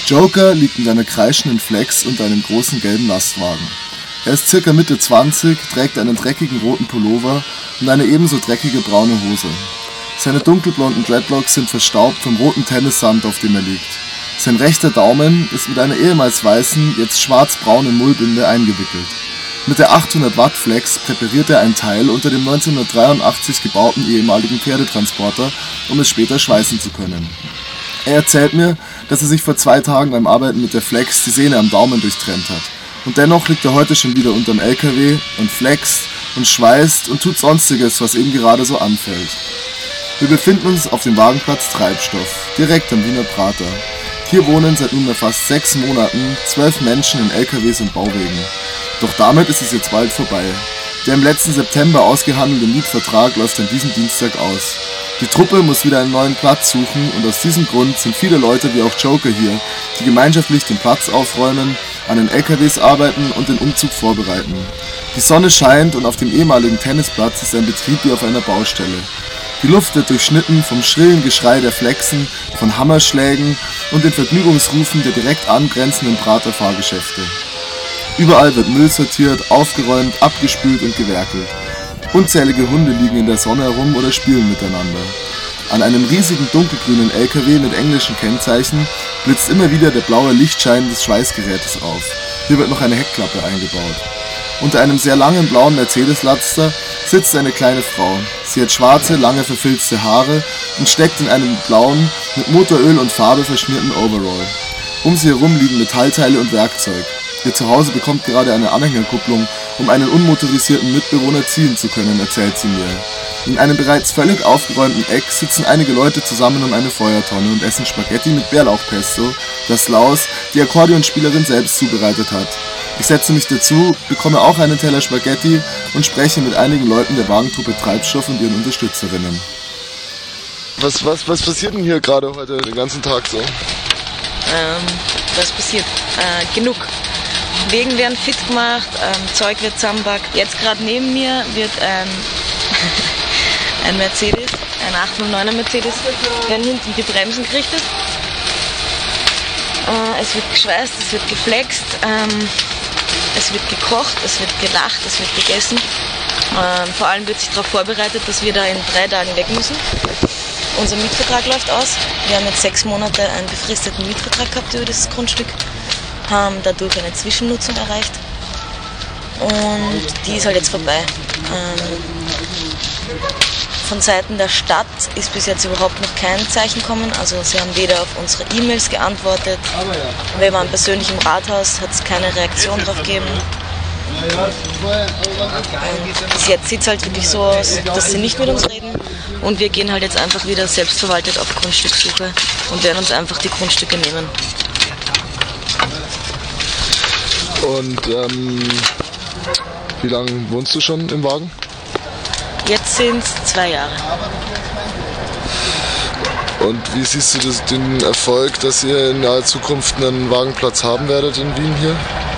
Joker liegt in einer kreischenden Flex unter einem großen gelben Lastwagen. Er ist circa Mitte 20, trägt einen dreckigen roten Pullover und eine ebenso dreckige braune Hose. Seine dunkelblonden Dreadlocks sind verstaubt vom roten Tennissand, auf dem er liegt. Sein rechter Daumen ist mit einer ehemals weißen, jetzt schwarzbraunen Mullbinde eingewickelt. Mit der 800 Watt Flex präpariert er ein Teil unter dem 1983 gebauten ehemaligen Pferdetransporter, um es später schweißen zu können. Er erzählt mir, dass er sich vor 2 Tagen beim Arbeiten mit der Flex die Sehne am Daumen durchtrennt hat. Und dennoch liegt er heute schon wieder unterm LKW und flext und schweißt und tut Sonstiges, was ihm gerade so anfällt. Wir befinden uns auf dem Wagenplatz Treibstoff, direkt am Wiener Prater. Hier wohnen seit nunmehr fast 6 Monaten 12 Menschen in LKWs und Bauwegen. Doch damit ist es jetzt bald vorbei. Der im letzten September ausgehandelte Mietvertrag läuft an diesem Dienstag aus. Die Truppe muss wieder einen neuen Platz suchen und aus diesem Grund sind viele Leute wie auch Joker hier, die gemeinschaftlich den Platz aufräumen, an den LKWs arbeiten und den Umzug vorbereiten. Die Sonne scheint und auf dem ehemaligen Tennisplatz ist ein Betrieb wie auf einer Baustelle. Die Luft wird durchschnitten vom schrillen Geschrei der Flexen, von Hammerschlägen und den Vergnügungsrufen der direkt angrenzenden Prater Fahrgeschäfte. Überall wird Müll sortiert, aufgeräumt, abgespült und gewerkelt. Unzählige Hunde liegen in der Sonne herum oder spielen miteinander. An einem riesigen dunkelgrünen LKW mit englischen Kennzeichen blitzt immer wieder der blaue Lichtschein des Schweißgerätes auf. Hier wird noch eine Heckklappe eingebaut. Unter einem sehr langen blauen Mercedes-Laster sitzt eine kleine Frau. Sie hat schwarze, lange verfilzte Haare und steckt in einem blauen, mit Motoröl und Farbe verschmierten Overall. Um sie herum liegen Metallteile und Werkzeug. Ihr Zuhause bekommt gerade eine Anhängerkupplung, um einen unmotorisierten Mitbewohner ziehen zu können, erzählt sie mir. In einem bereits völlig aufgeräumten Eck sitzen einige Leute zusammen um eine Feuertonne und essen Spaghetti mit Bärlauchpesto, das Laus, die Akkordeonspielerin, selbst zubereitet hat. Ich setze mich dazu, bekomme auch einen Teller Spaghetti und spreche mit einigen Leuten der Wagentruppe Treibstoff und ihren Unterstützerinnen. Was passiert denn hier gerade heute den ganzen Tag so? Was passiert? Genug. Wegen werden fit gemacht, Zeug wird zusammenbackt. Jetzt gerade neben mir wird ein Mercedes, ein 809er Mercedes, werden hinten die Bremsen gerichtet. Es wird geschweißt, es wird geflext, es wird gekocht, es wird gelacht, es wird gegessen. Vor allem wird sich darauf vorbereitet, dass wir da in 3 Tagen weg müssen. Unser Mietvertrag läuft aus. Wir haben jetzt 6 Monate einen befristeten Mietvertrag gehabt über dieses Grundstück, haben dadurch eine Zwischennutzung erreicht und die ist halt jetzt vorbei. Von Seiten der Stadt ist bis jetzt überhaupt noch kein Zeichen gekommen, also sie haben weder auf unsere E-Mails geantwortet, wir waren persönlich im Rathaus, hat es keine Reaktion darauf gegeben. Bis jetzt sieht es halt wirklich so aus, dass sie nicht mit uns reden und wir gehen halt jetzt einfach wieder selbstverwaltet auf Grundstückssuche und werden uns einfach die Grundstücke nehmen. Und wie lange wohnst du schon im Wagen? Jetzt sind es 2 Jahre. Und wie siehst du den Erfolg, dass ihr in naher Zukunft einen Wagenplatz haben werdet in Wien hier?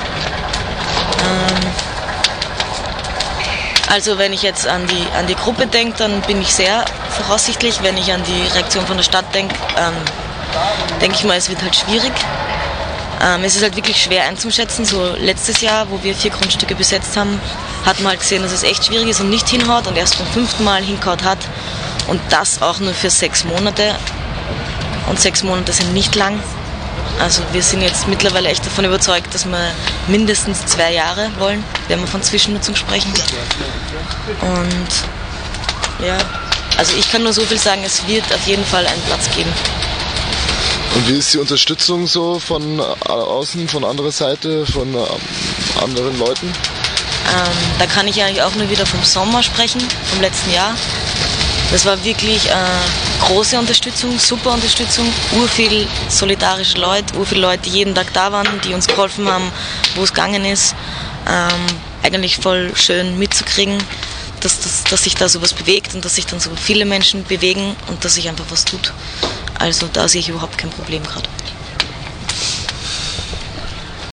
Also wenn ich jetzt an die Gruppe denke, dann bin ich sehr voraussichtlich. Wenn ich an die Reaktion von der Stadt denke, denke ich mal, es wird halt schwierig. Es ist halt wirklich schwer einzuschätzen. So letztes Jahr, wo wir 4 Grundstücke besetzt haben, hat man halt gesehen, dass es echt schwierig ist und nicht hinhaut und erst beim 5. Mal hingehaut hat. Und das auch nur für 6 Monate. Und 6 Monate sind nicht lang. Also wir sind jetzt mittlerweile echt davon überzeugt, dass wir mindestens 2 Jahre wollen, wenn wir von Zwischennutzung sprechen. Und ja, also ich kann nur so viel sagen, es wird auf jeden Fall einen Platz geben. Und wie ist die Unterstützung so von außen, von anderer Seite, von anderen Leuten? Da kann ich eigentlich auch nur wieder vom Sommer sprechen, vom letzten Jahr. Das war wirklich große Unterstützung, super Unterstützung, urviel solidarische Leute, urviel Leute, die jeden Tag da waren, die uns geholfen haben, wo es gegangen ist. Eigentlich voll schön mitzukriegen, dass sich da sowas bewegt und dass sich dann so viele Menschen bewegen und dass sich einfach was tut. Also da sehe ich überhaupt kein Problem gerade.